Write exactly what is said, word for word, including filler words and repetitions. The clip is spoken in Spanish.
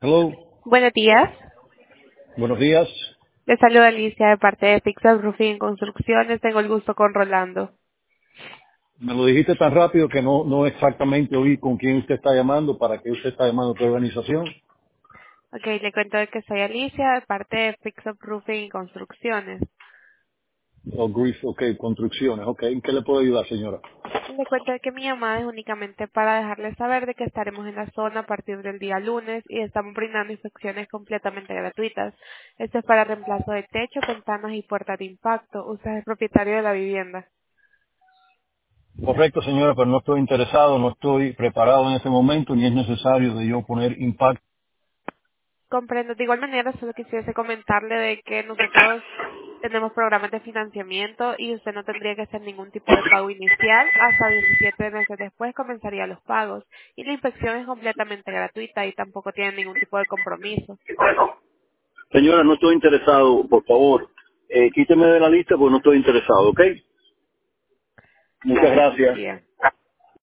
Hello, Buenos días. buenos días. Le saluda Alicia de parte de Fixas Roofing Construcciones. Tengo el gusto con Rolando. Me lo dijiste tan rápido que no, no exactamente oí con quién usted está llamando, para qué usted está llamando a qué organización. Ok, le cuento de que soy Alicia de parte de Fixas Roofing Construcciones. O Grief, ok, construcciones, ok. ¿En qué le puedo ayudar, señora? Le cuento de que mi llamada es únicamente para dejarle saber de que estaremos en la zona a partir del día lunes y estamos brindando inspecciones completamente gratuitas. Esto es para reemplazo de techo, ventanas y puertas de impacto. Usted es el propietario de la vivienda. Correcto, señora, pero no estoy interesado, no estoy preparado en este momento, ni es necesario de yo poner impacto. Comprendo. De igual manera, solo quisiese comentarle de que nosotros tenemos programas de financiamiento y usted no tendría que hacer ningún tipo de pago inicial. Hasta diecisiete meses después comenzaría los pagos. Y la inspección es completamente gratuita y tampoco tiene ningún tipo de compromiso. Señora, no estoy interesado, por favor. Eh, quíteme de la lista porque no estoy interesado, ¿ok? Muchas Gracias. Buen gracias. día.